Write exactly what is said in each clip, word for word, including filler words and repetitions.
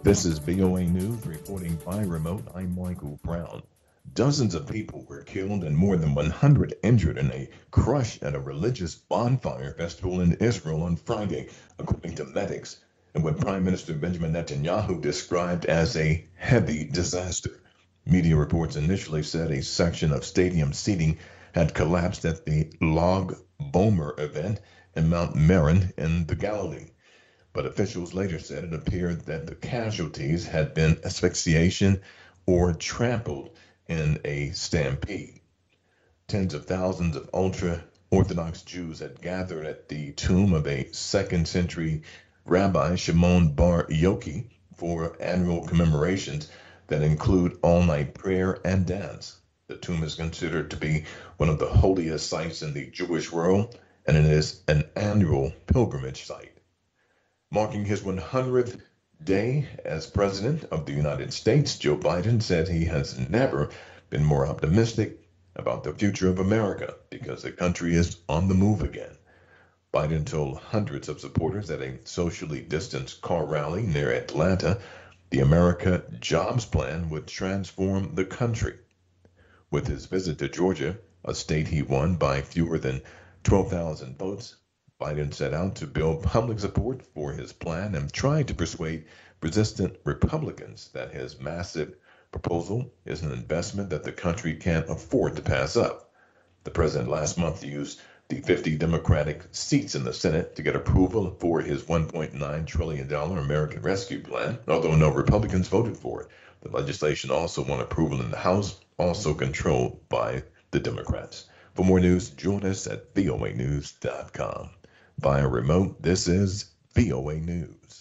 This is V O A News reporting by remote. I'm Michael Brown. Dozens of people were killed and more than one hundred injured in a crush at a religious bonfire festival in Israel on Friday, according to medics, and what Prime Minister Benjamin Netanyahu described as a heavy disaster. Media reports initially said a section of stadium seating had collapsed at the Lag Bomer event in Mount Meron in the Galilee. But officials later said it appeared that the casualties had been asphyxiation or trampled in a stampede. Tens of thousands of ultra Orthodox Jews had gathered at the tomb of a second century Rabbi Shimon Bar Yochai for annual commemorations that include all night prayer and dance. The tomb is considered to be one of the holiest sites in the Jewish world, and it is an annual pilgrimage site. Marking his one hundredth day as President of the United States, Joe Biden said he has never been more optimistic about the future of America because the country is on the move again. Biden told hundreds of supporters at a socially distanced car rally near Atlanta the America Jobs Plan would transform the country. With his visit to Georgia, a state he won by fewer than twelve thousand votes, Biden set out to build public support for his plan and tried to persuade resistant Republicans that his massive proposal is an investment that the country can't afford to pass up. The president last month used the fifty Democratic seats in the Senate to get approval for his one point nine trillion dollars American Rescue Plan, although no Republicans voted for it. The legislation also won approval in the House, also controlled by the Democrats. For more news, join us at V O A news dot com. Via remote, this is V O A News.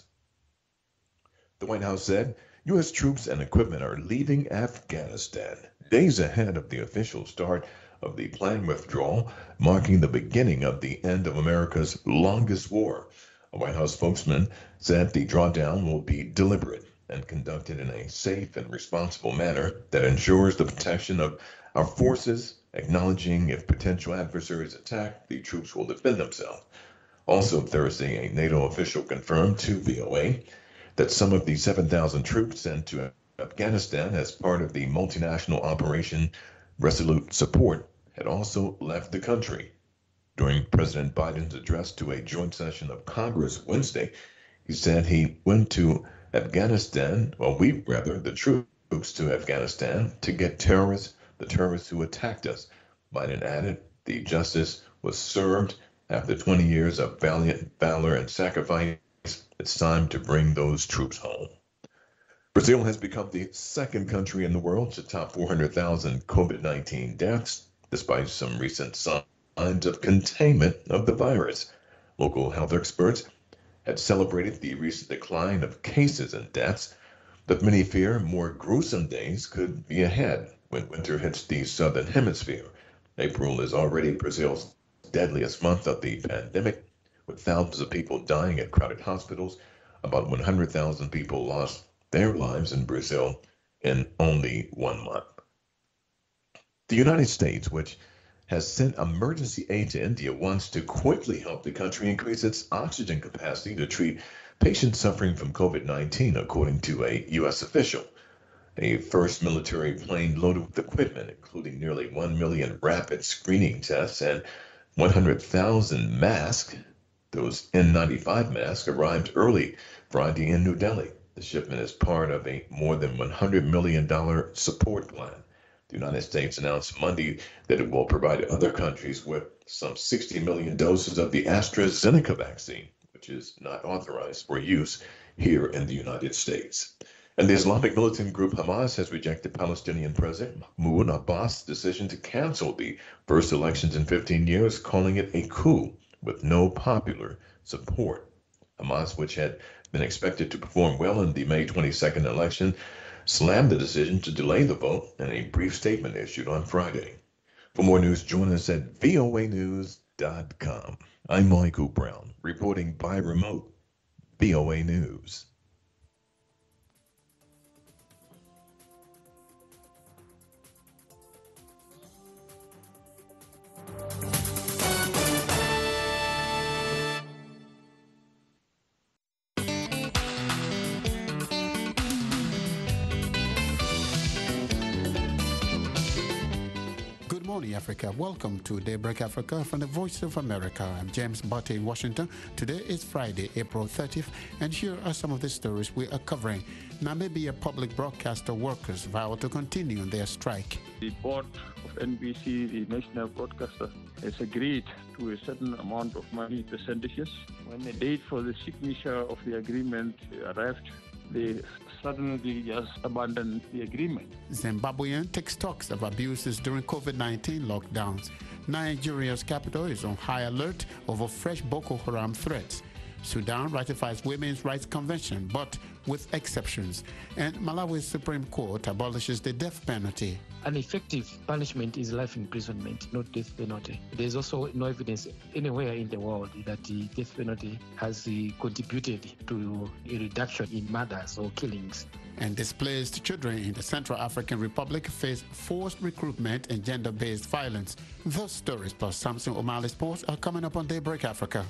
The White House said U S troops and equipment are leaving Afghanistan days ahead of the official start of the planned withdrawal, marking the beginning of the end of America's longest war. A White House spokesman said the drawdown will be deliberate and conducted in a safe and responsible manner that ensures the protection of our forces, acknowledging if potential adversaries attack, the troops will defend themselves. Also Thursday, a NATO official confirmed to V O A that some of the seven thousand troops sent to Afghanistan as part of the multinational Operation Resolute Support had also left the country. During President Biden's address to a joint session of Congress Wednesday, he said he went to Afghanistan, well, we rather, the troops to Afghanistan to get terrorists, the terrorists who attacked us. Biden added the justice was served. After twenty years of valiant valor and sacrifice, it's time to bring those troops home. Brazil has become the second country in the world to top four hundred thousand COVID nineteen deaths, despite some recent signs of containment of the virus. Local health experts had celebrated the recent decline of cases and deaths, but many fear more gruesome days could be ahead when winter hits the southern hemisphere. April is already Brazil's deadliest month of the pandemic, with thousands of people dying at crowded hospitals. About one hundred thousand people lost their lives in Brazil in only one month. The United States, which has sent emergency aid to India, wants to quickly help the country increase its oxygen capacity to treat patients suffering from COVID nineteen, according to a U S official. A first military plane loaded with equipment, including nearly one million rapid screening tests and one hundred thousand masks, those N ninety-five masks, arrived early Friday in New Delhi. The shipment is part of a more than one hundred million dollars support plan. The United States announced Monday that it will provide other countries with some sixty million doses of the AstraZeneca vaccine, which is not authorized for use here in the United States. And the Islamic militant group Hamas has rejected Palestinian President Mahmoud Abbas' decision to cancel the first elections in fifteen years, calling it a coup with no popular support. Hamas, which had been expected to perform well in the May twenty-second election, slammed the decision to delay the vote in a brief statement issued on Friday. For more news, join us at V O A news dot com. I'm Michael Brown, reporting by remote, V O A News. morning, Africa. Welcome to Daybreak Africa from the Voice of America. I'm James Butte in Washington. Today is Friday, April thirtieth, and here are some of the stories we are covering. Namibia public broadcaster workers vow to continue their strike. The board of N B C, the national broadcaster, has agreed to a certain amount of money, percentages. When the date for the signature of the agreement arrived, they suddenly just abandoned the agreement. Zimbabwean takes talks of abuses during COVID nineteen lockdowns. Nigeria's capital is on high alert over fresh Boko Haram threats. Sudan ratifies Women's Rights Convention, but with exceptions. And Malawi's Supreme Court abolishes the death penalty. An effective punishment is life imprisonment, not death penalty. There's also no evidence anywhere in the world that the death penalty has uh, contributed to a reduction in murders or killings. And displaced children in the Central African Republic face forced recruitment and gender-based violence. Those stories plus Samson O'Malley Sports are coming up on Daybreak Africa.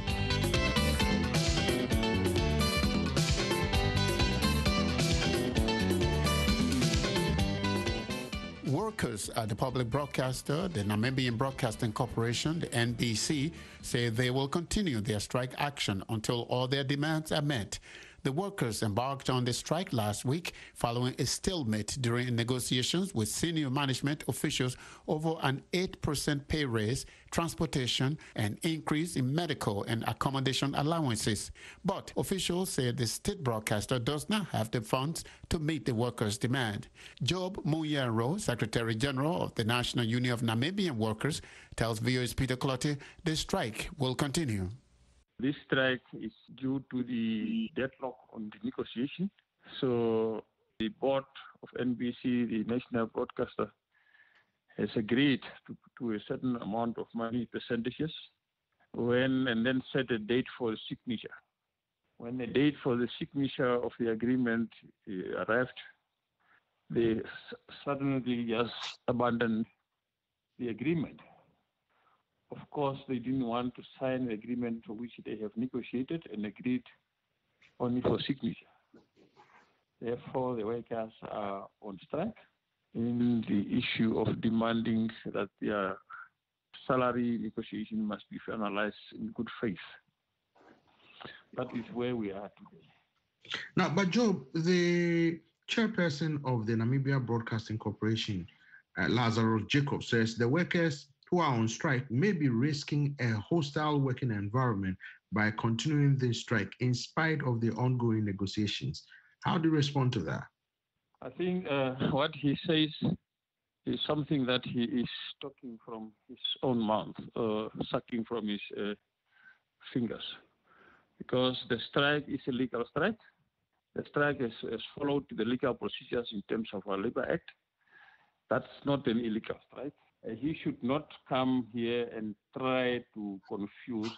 Workers at the public broadcaster, the Namibian Broadcasting Corporation, the N B C, say they will continue their strike action until all their demands are met. The workers embarked on the strike last week following a stalemate during negotiations with senior management officials over an eight percent pay raise, transportation, and increase in medical and accommodation allowances. But officials say the state broadcaster does not have the funds to meet the workers' demand. Job Muyaro, Secretary General of the National Union of Namibian Workers, tells V O A's Peter Clottey the strike will continue. This strike is due to the deadlock on the negotiation. So the board of N B C, the national broadcaster, has agreed to, to a certain amount of money, percentages, when and then set a date for the signature. When the date for the signature of the agreement uh, arrived, they s- suddenly just abandoned the agreement. Of course, they didn't want to sign the agreement for which they have negotiated and agreed only for signature. Therefore, the workers are on strike in the issue of demanding that their salary negotiation must be finalized in good faith. That is where we are today. Now, but Job, the chairperson of the Namibia Broadcasting Corporation, uh, Lazarus Jacob, says the workers who are on strike may be risking a hostile working environment by continuing the strike in spite of the ongoing negotiations. How do you respond to that? I think uh, what he says is something that he is talking from his own mouth, uh, sucking from his uh, fingers, because the strike is a legal strike. The strike has, has followed the legal procedures in terms of our Labor Act. That's not an illegal strike. He should not come here and try to confuse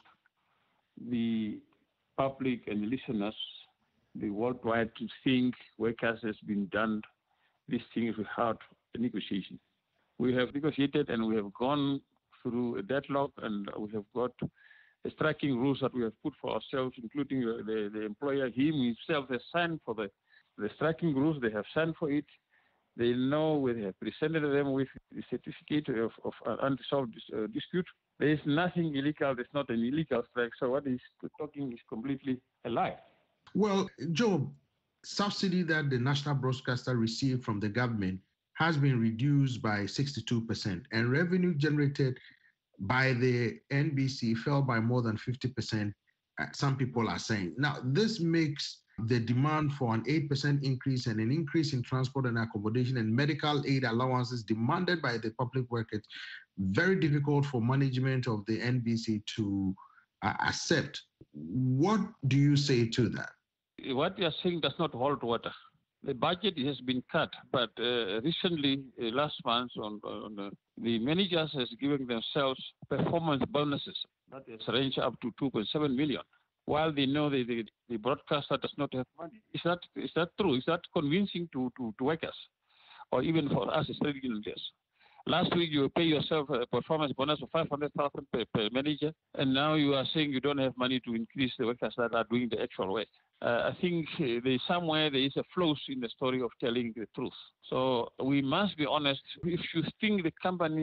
the public and listeners, the worldwide, to think workers has been done these things without a negotiation. We have negotiated and we have gone through a deadlock, and we have got a striking rules that we have put for ourselves, including the, the employer. He himself has signed for the, the striking rules. They have signed for it. They know we have presented them with the certificate of, of an unresolved uh, dispute. There is nothing illegal. There's not an illegal strike. So what he's talking is completely a lie. Well, Job, subsidy that the national broadcaster received from the government has been reduced by sixty-two percent, and revenue generated by the N B C fell by more than fifty percent, uh, some people are saying. Now, this makes the demand for an eight percent increase and an increase in transport and accommodation and medical aid allowances demanded by the public workers very difficult for management of the N B C to uh, accept. What do you say to that? What you are saying does not hold water. The budget has been cut, but uh, recently, uh, last month, on, on uh, the managers has given themselves performance bonuses that has ranged up to two point seven million. While they know the, the, the broadcaster does not have money. Is that is that true? Is that convincing to, to, to workers, or even for us as trade unions? Last week you pay yourself a performance bonus of five hundred thousand per, per manager, and now you are saying you don't have money to increase the workers that are doing the actual work. Uh, I think uh, there is somewhere there is a flaw in the story of telling the truth. So we must be honest. If you think the company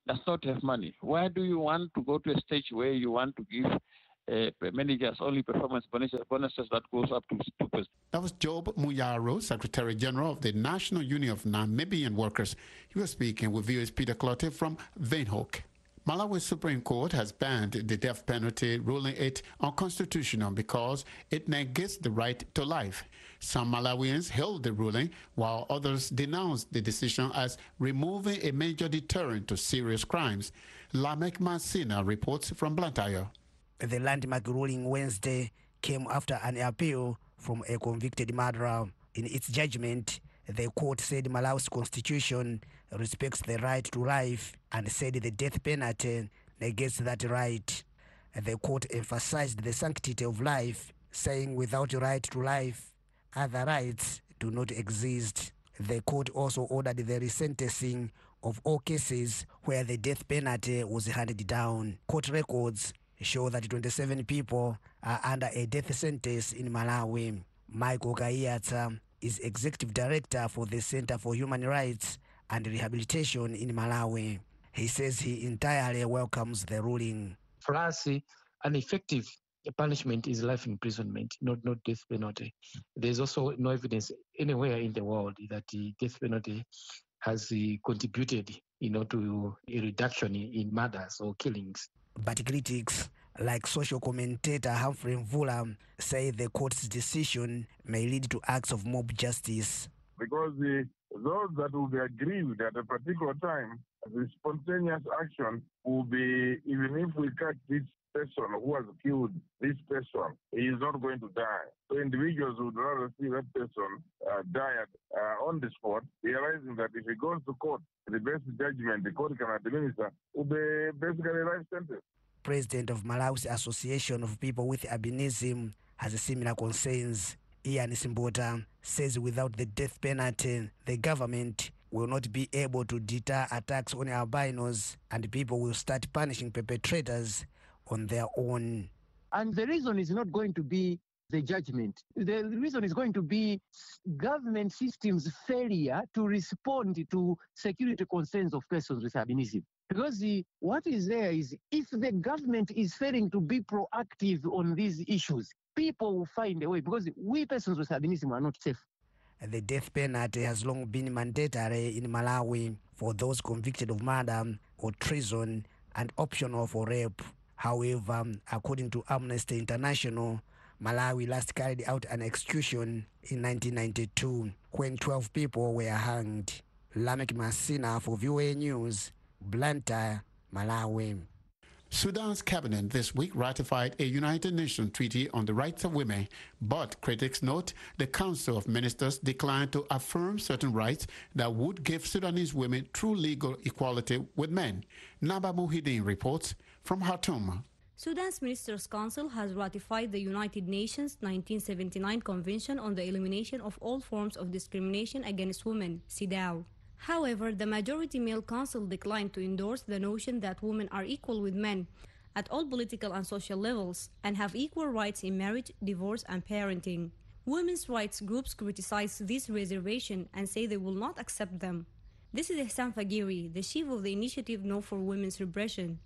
does not have money. Why do you want to go to a stage where you want to give uh, managers only performance bonuses, bonuses that goes up to two percent? That was Job Muyaro, Secretary General of the National Union of Namibian Workers. He was speaking with V O A's Peter Clotte from Windhoek. Malawi's Supreme Court has banned the death penalty, ruling it unconstitutional because it negates the right to life. Some Malawians hailed the ruling, while others denounced the decision as removing a major deterrent to serious crimes. Lamek Masina reports from Blantyre. The landmark ruling Wednesday came after an appeal from a convicted murderer. In its judgment, the court said Malawi's constitution respects the right to life and said the death penalty negates that right. The court emphasized the sanctity of life, saying without right to life, other rights do not exist. The court also ordered the resentencing of all cases where the death penalty was handed down. Court records show that twenty-seven people are under a death sentence in Malawi. Michael Gaiata is executive director for the Center for Human Rights and Rehabilitation in Malawi. He says he entirely welcomes the ruling. For us, an effective punishment is life imprisonment, not, not death penalty. There's also no evidence anywhere in the world that the death penalty has uh, contributed you know, to a reduction in, in murders or killings. But critics like social commentator Humphrey Mvula say the court's decision may lead to acts of mob justice. Because the, those that will be aggrieved at a particular time, the spontaneous action will be, even if we catch this person who has killed this person, he is not going to die. So individuals would rather see that person uh, die at, uh, on the spot, realizing that if he goes to court, the best judgment the court can administer will be basically a life sentence. President of Malawi's Association of People with Albinism has similar concerns. Ian Simbota says without the death penalty, the government will not be able to deter attacks on albinos and people will start punishing perpetrators on their own. And the reason is not going to be the judgment. The reason is going to be government systems' failure to respond to security concerns of persons with albinism. Because the, what is there is if the government is failing to be proactive on these issues, people will find a way because we persons with albinism are not safe. The death penalty has long been mandatory in Malawi for those convicted of murder or treason and optional for rape. However, according to Amnesty International, Malawi last carried out an execution in nineteen ninety-two when twelve people were hanged. Lamek Masina for V O A News, Blantyre, Malawi. Sudan's cabinet this week ratified a United Nations treaty on the rights of women, but critics note the Council of Ministers declined to affirm certain rights that would give Sudanese women true legal equality with men. Naba Muhyiddin reports from Khartoum. Sudan's Ministers' Council has ratified the United Nations nineteen seventy-nine Convention on the Elimination of All Forms of Discrimination Against Women, CEDAW. However, the majority male council declined to endorse the notion that women are equal with men at all political and social levels and have equal rights in marriage, divorce, and parenting. Women's rights groups criticize this reservation and say they will not accept them. This is Ihsan Fagiri, the chief of the initiative No for Women's Repression.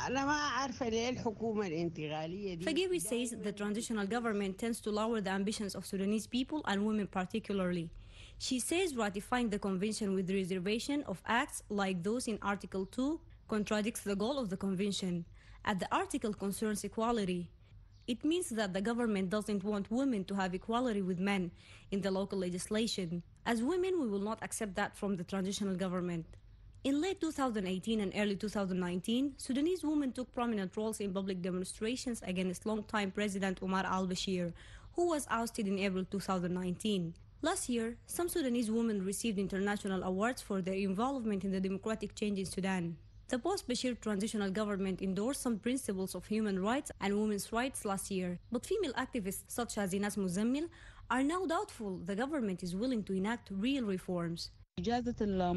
Fagiri says the transitional government tends to lower the ambitions of Sudanese people and women particularly. She says ratifying the convention with the reservation of acts like those in Article two contradicts the goal of the convention, as the article concerns equality. It means that the government doesn't want women to have equality with men in the local legislation. As women, we will not accept that from the transitional government. In late two thousand eighteen and early two thousand nineteen, Sudanese women took prominent roles in public demonstrations against longtime President Omar al-Bashir, who was ousted in April two thousand nineteen. Last year, some Sudanese women received international awards for their involvement in the democratic change in Sudan. The post-Bashir transitional government endorsed some principles of human rights and women's rights last year, but female activists such as Inas Muzammil are now doubtful the government is willing to enact real reforms. She says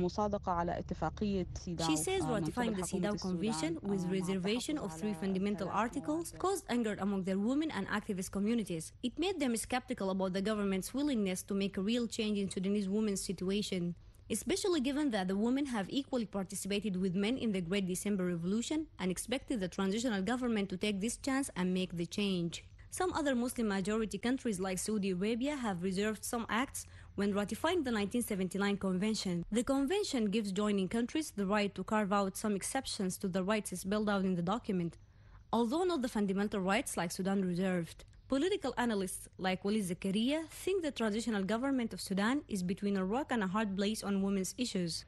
ratifying the CEDAW Convention with reservation of three fundamental articles caused anger among their women and activist communities. It made them skeptical about the government's willingness to make a real change in Sudanese women's situation. especially given that the women have equally participated with men in the Great December Revolution and expected the transitional government to take this chance and make the change. Some other Muslim-majority countries like Saudi Arabia have reserved some acts when ratifying the nineteen seventy-nine Convention. The Convention gives joining countries the right to carve out some exceptions to the rights spelled out in the document, although not the fundamental rights like Sudan reserved. Political analysts like Walid Zakaria think the transitional government of Sudan is between a rock and a hard place on women's issues.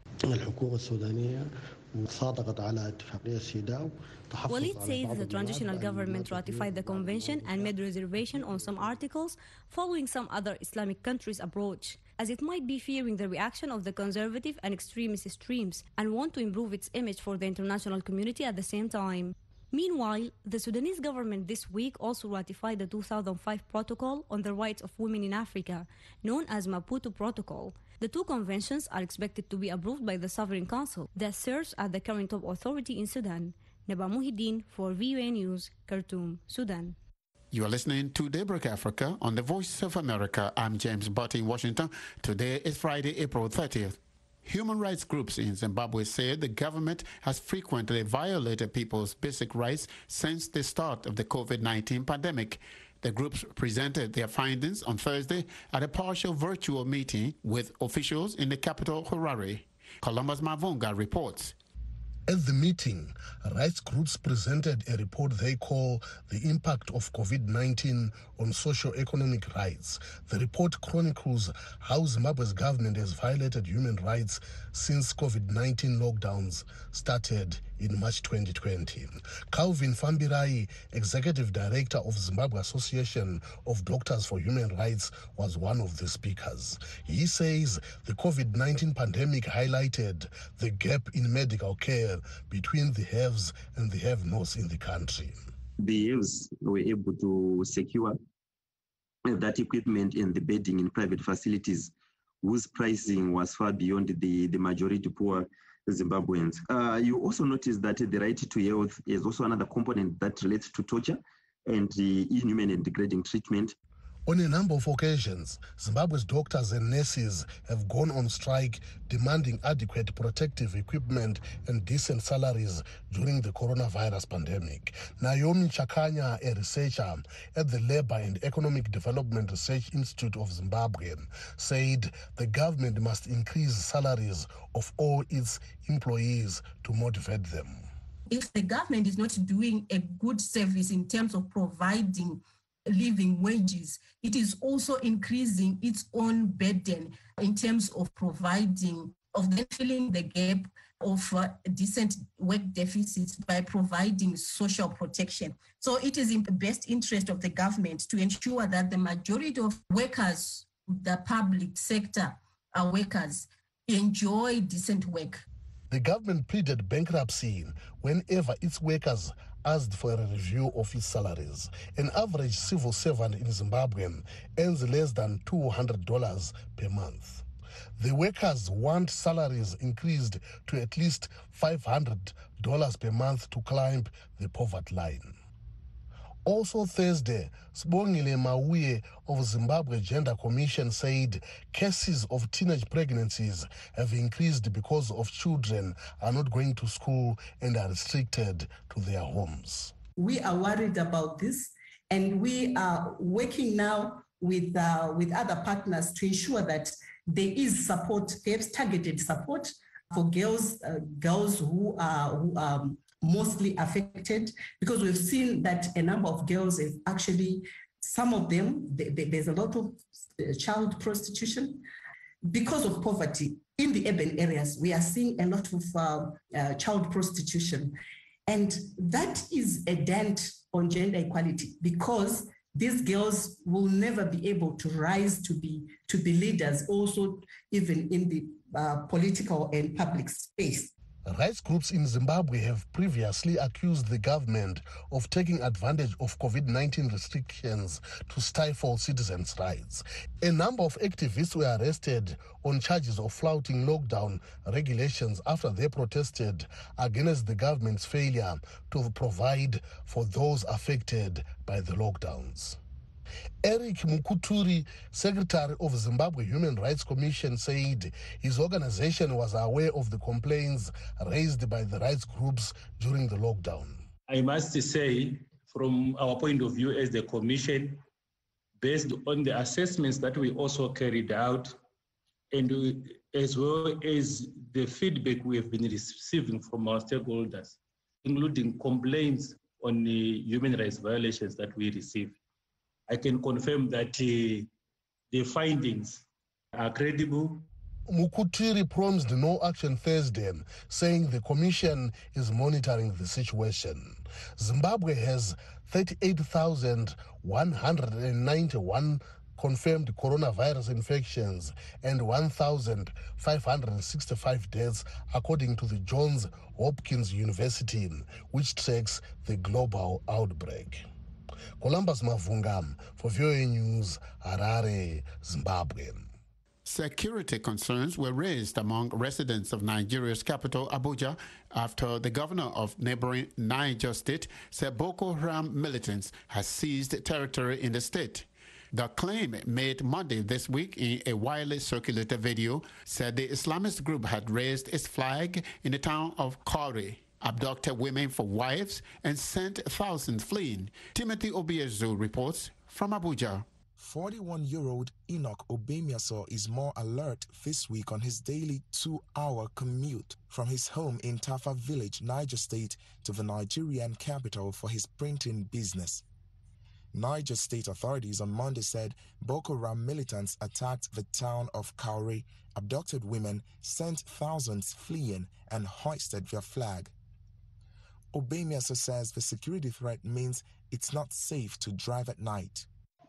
Walid says the transitional government ratified the convention and made reservation on some articles following some other Islamic countries' approach, as it might be fearing the reaction of the conservative and extremist streams and want to improve its image for the international community at the same time. Meanwhile, the Sudanese government this week also ratified the two thousand five Protocol on the Rights of Women in Africa, known as Maputo Protocol. The two conventions are expected to be approved by the Sovereign Council that serves as the current top authority in Sudan. Naba Muhyiddin for V O A News, Khartoum, Sudan. You are listening to Daybreak Africa on the Voice of America. I'm James Butt in Washington. Today is Friday, April thirtieth. Human rights groups in Zimbabwe say the government has frequently violated people's basic rights since the start of the COVID nineteen pandemic. The groups presented their findings on Thursday at a partial virtual meeting with officials in the capital, Harare. Columbus Mavunga reports. At the meeting, rights groups presented a report they call The Impact of COVID nineteen on Socio-Economic Rights. The report chronicles how Zimbabwe's government has violated human rights since COVID nineteen lockdowns started in March twenty twenty. Calvin Fambirai, Executive Director of Zimbabwe Association of Doctors for Human Rights, was one of the speakers. He says the COVID nineteen pandemic highlighted the gap in medical care between the haves and the have-nots in the country. The haves were able to secure that equipment and the bedding in private facilities whose pricing was far beyond the, the majority poor Zimbabweans. Uh, you also notice that the right to health is also another component that relates to torture and the inhuman and degrading treatment. On a number of occasions, Zimbabwe's doctors and nurses have gone on strike demanding adequate protective equipment and decent salaries during the coronavirus pandemic. Naomi Chakanya, a researcher at the Labour and Economic Development Research Institute of Zimbabwe, said the government must increase salaries of all its employees to motivate them. If the government is not doing a good service in terms of providing living wages, it is also increasing its own burden in terms of providing, of then filling the gap of uh, decent work deficits by providing social protection. So it is in the best interest of the government to ensure that the majority of workers, the public sector uh, workers, enjoy decent work. The government pleaded bankruptcy whenever its workers asked for a review of its salaries. An average civil servant in Zimbabwe earns less than two hundred dollars per month. The workers want salaries increased to at least five hundred dollars per month to climb the poverty line. Also Thursday, Sibongile Mauye of Zimbabwe Gender Commission said cases of teenage pregnancies have increased because of children are not going to school and are restricted to their homes. We are worried about this, and we are working now with uh, with other partners to ensure that there is support, perhaps targeted support for girls, uh, girls who are who are mostly affected, because we've seen that a number of girls have actually, some of them, they, they, there's a lot of child prostitution because of poverty. In the urban areas, we are seeing a lot of uh, uh, child prostitution. And that is a dent on gender equality, because these girls will never be able to rise to be, to be leaders, also even in the uh, political and public space. Rights groups in Zimbabwe have previously accused the government of taking advantage of COVID nineteen restrictions to stifle citizens' rights. A number of activists were arrested on charges of flouting lockdown regulations after they protested against the government's failure to provide for those affected by the lockdowns. Eric Mukuturi, Secretary of Zimbabwe Human Rights Commission, said his organization was aware of the complaints raised by the rights groups during the lockdown. I must say, from our point of view as the Commission, based on the assessments that we also carried out, and we, as well as the feedback we have been receiving from our stakeholders, including complaints on the human rights violations that we receive, I can confirm that uh, the findings are credible. Mukutiri promised no action Thursday, saying the Commission is monitoring the situation. Zimbabwe has thirty-eight thousand one hundred ninety-one confirmed coronavirus infections and one thousand five hundred sixty-five deaths, according to the Johns Hopkins University, which tracks the global outbreak. Columbus Mavungam for V O A News, Harare, Zimbabwe. Security concerns were raised among residents of Nigeria's capital, Abuja, after the governor of neighboring Niger State said Boko Haram militants has seized territory in the state. The claim made Monday this week in a widely circulated video said the Islamist group had raised its flag in the town of Kauri, abducted women for wives, and sent thousands fleeing. Timothy Obiezu reports from Abuja. forty-one-year-old Enoch Obemiaso is more alert this week on his daily two-hour commute from his home in Tafa Village, Niger State, to the Nigerian capital for his printing business. Niger State authorities on Monday said Boko Haram militants attacked the town of Kauri, abducted women, sent thousands fleeing, and hoisted their flag. Obemiaso says the security threat means it's not safe to drive at night.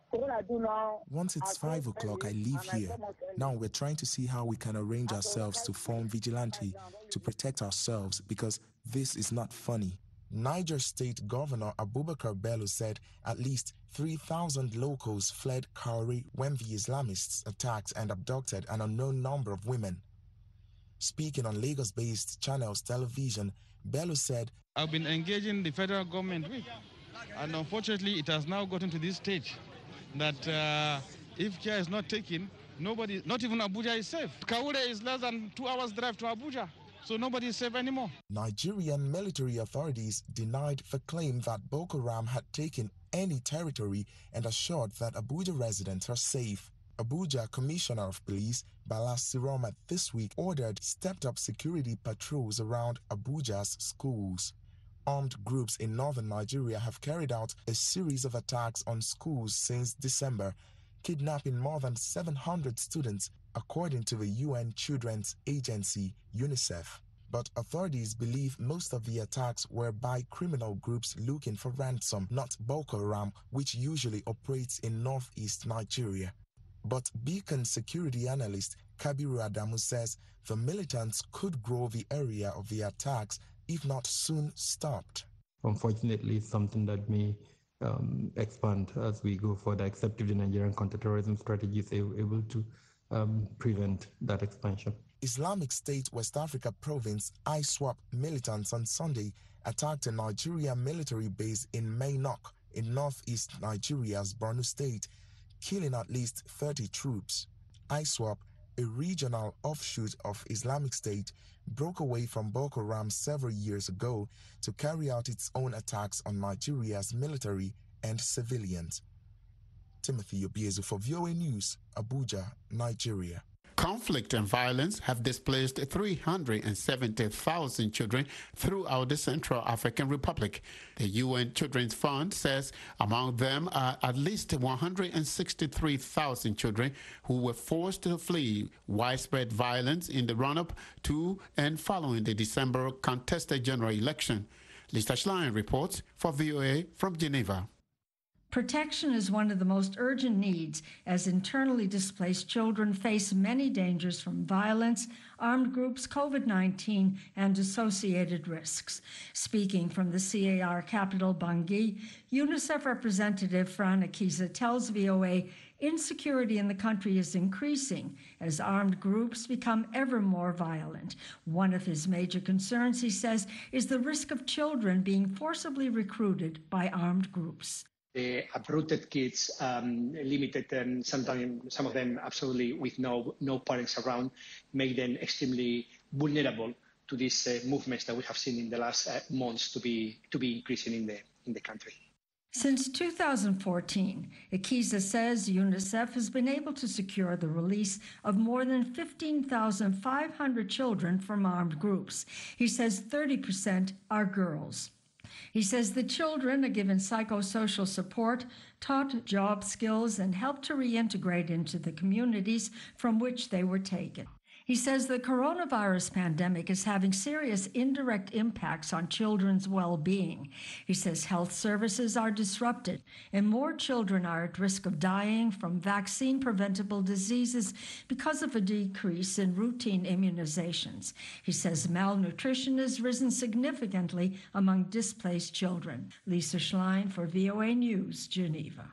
Once it's five o'clock, I leave here. Now we're trying to see how we can arrange ourselves to form vigilante to protect ourselves, because this is not funny. Niger State Governor Abubakar Bello said at least three thousand locals fled Kauri when the Islamists attacked and abducted an unknown number of women. Speaking on Lagos-based Channels Television, Bello said, I've been engaging the federal government with, and unfortunately it has now gotten to this stage that uh, if care is not taken, nobody, not even Abuja is safe. Kaure is less than two hours drive to Abuja, so nobody is safe anymore. Nigerian military authorities denied the claim that Boko Haram had taken any territory and assured that Abuja residents are safe. Abuja Commissioner of Police Bala Siroma this week ordered stepped-up security patrols around Abuja's schools. Armed groups in northern Nigeria have carried out a series of attacks on schools since December, kidnapping more than seven hundred students, according to the U N Children's Agency, UNICEF. But authorities believe most of the attacks were by criminal groups looking for ransom, not Boko Haram, which usually operates in northeast Nigeria. But Beacon security analyst Kabiru Adamu says the militants could grow the area of the attacks if not soon stopped. Unfortunately, it's something that may um, expand as we go further, except if the Nigerian counterterrorism strategy is able to um, prevent that expansion. Islamic State West Africa province I SWAP militants on Sunday attacked a Nigerian military base in Mainok in northeast Nigeria's Borno State, killing at least thirty troops. I SWAP, a regional offshoot of Islamic State, broke away from Boko Haram several years ago to carry out its own attacks on Nigeria's military and civilians. Timothy Obiezu for V O A News, Abuja, Nigeria. Conflict and violence have displaced three hundred seventy thousand children throughout the Central African Republic. The U N Children's Fund says among them are at least one hundred sixty-three thousand children who were forced to flee widespread violence in the run-up to and following the December contested general election. Lisa Schlein reports for V O A from Geneva. Protection is one of the most urgent needs as internally displaced children face many dangers from violence, armed groups, COVID nineteen, and associated risks. Speaking from the C A R capital, Bangui, UNICEF representative Fran Akiza tells V O A insecurity in the country is increasing as armed groups become ever more violent. One of his major concerns, he says, is the risk of children being forcibly recruited by armed groups. the uprooted kids, um, limited, and sometimes some of them absolutely with no no parents around, make them extremely vulnerable to these uh, movements that we have seen in the last uh, months to be to be increasing in the in the country. Since two thousand fourteen, Ekiza says UNICEF has been able to secure the release of more than fifteen thousand five hundred children from armed groups. He says thirty percent are girls. He says the children are given psychosocial support, taught job skills, and helped to reintegrate into the communities from which they were taken. He says the coronavirus pandemic is having serious indirect impacts on children's well-being. He says health services are disrupted and more children are at risk of dying from vaccine-preventable diseases because of a decrease in routine immunizations. He says malnutrition has risen significantly among displaced children. Lisa Schlein for V O A News, Geneva.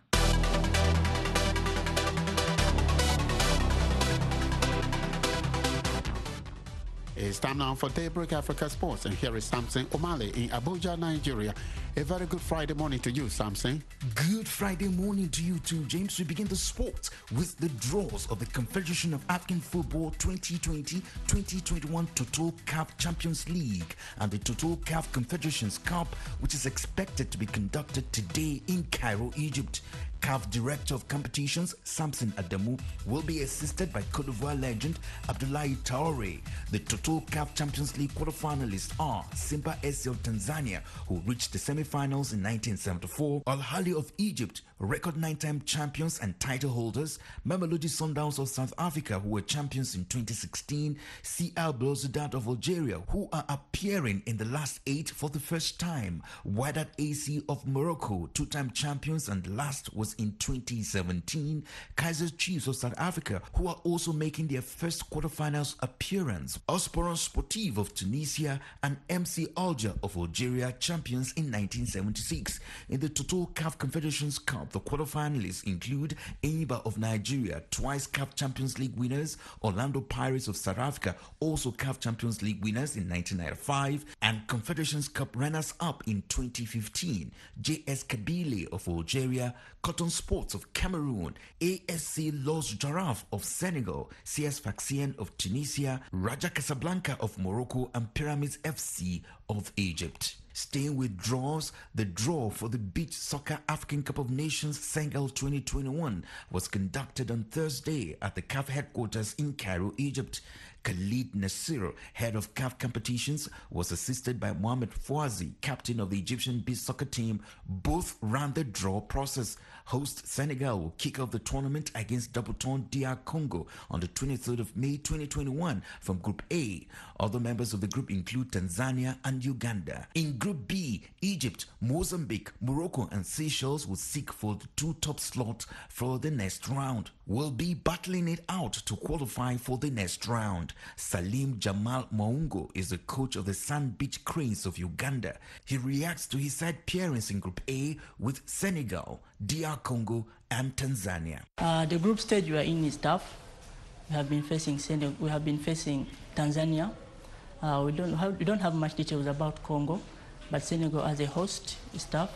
It's time now for Daybreak Africa Sports, and here is Samson Omale in Abuja, Nigeria. A very good Friday morning to you, Samson. Good Friday morning to you too, James. We begin the sport with the draws of the Confederation of African Football twenty twenty twenty twenty-one Total C A F Champions League and the Total C A F Confederations Cup, which is expected to be conducted today in Cairo, Egypt. C A F Director of Competitions Samson Adamu will be assisted by Cote d'Ivoire legend Abdoulaye Traore. The Total C A F Champions League quarterfinalists are Simba S C of Tanzania, who reached the semi-finals in nineteen seventy-four, Al Ahly of Egypt, record nine-time champions and title holders, Mamelodi Sundowns of South Africa, who were champions in twenty sixteen, C L Belouizdad of Algeria, who are appearing in the last eight for the first time, Wydad A C of Morocco, two-time champions and last was in twenty seventeen, Kaizer Chiefs of South Africa, who are also making their first quarterfinals appearance, Osporon Sportif of Tunisia, and M C Alger of Algeria, champions in nineteen seventy-six. In the Total C A F Confederations Cup, the quarterfinalists include Enyimba of Nigeria, twice C A F Champions League winners, Orlando Pirates of South Africa, also C A F Champions League winners in nineteen ninety-five, and Confederations Cup runners-up in twenty fifteen, J S Kabylie of Algeria, Cotton Sports of Cameroon, A S C Los Giraffe of Senegal, C S Sfaxien of Tunisia, Raja Casablanca of Morocco, and Pyramids F C of Egypt. Staying with draws, the draw for the Beach Soccer African Cup of Nations Senegal twenty twenty-one was conducted on Thursday at the C A F headquarters in Cairo, Egypt. Khalid Nasir, head of C A F competitions, was assisted by Mohamed Fouazi, captain of the Egyptian beach soccer team. Both ran the draw process. Host Senegal will kick off the tournament against Double-Ton D R Congo on the twenty-third of May twenty twenty-one from Group A. Other members of the group include Tanzania and Uganda. In Group B, Egypt, Mozambique, Morocco, and Seychelles will seek for the two top slots for the next round. Will be battling it out to qualify for the next round. Salim Jamal Maungo is the coach of the Sand Beach Cranes of Uganda. He reacts to his side appearance in Group A with Senegal, D R Congo, and Tanzania. Uh, the group stage we are in is tough. We have been facing Senegal, we have been facing Tanzania. Uh, we don't have we don't have much details about Congo, but Senegal as a host is tough,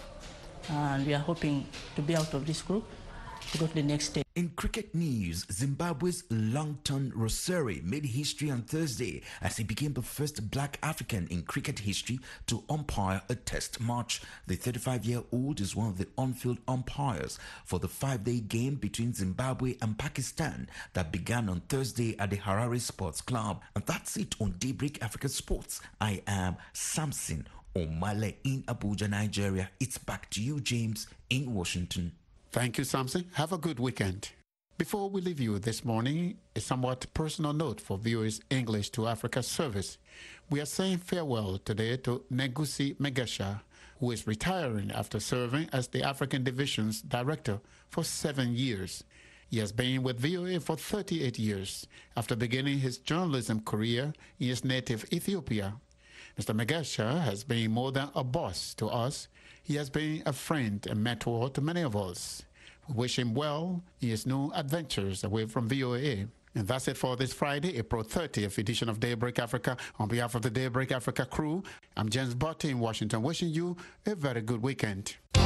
and we are hoping to be out of this group to go to the next stage. In cricket news, Zimbabwe's Longton Roseri made history on Thursday as he became the first black African in cricket history to umpire a test match. The thirty-five-year-old is one of the on-field umpires for the five-day game between Zimbabwe and Pakistan that began on Thursday at the Harare Sports Club. And that's it on Daybreak Africa Sports. I am Samson Omale in Abuja, Nigeria. It's back to you, James, in Washington. Thank you, Samson. Have a good weekend. Before we leave you this morning, a somewhat personal note for viewers English to Africa service. We are saying farewell today to Negusi Megasha, who is retiring after serving as the African Division's director for seven years. He has been with V O A for thirty-eight years, after beginning his journalism career in his native Ethiopia. Mister Megasha has been more than a boss to us. He has been a friend and mentor to many of us. We wish him well in his new adventures away from V O A. And that's it for this Friday, April thirtieth edition of Daybreak Africa. On behalf of the Daybreak Africa crew, I'm James Botti in Washington, wishing you a very good weekend.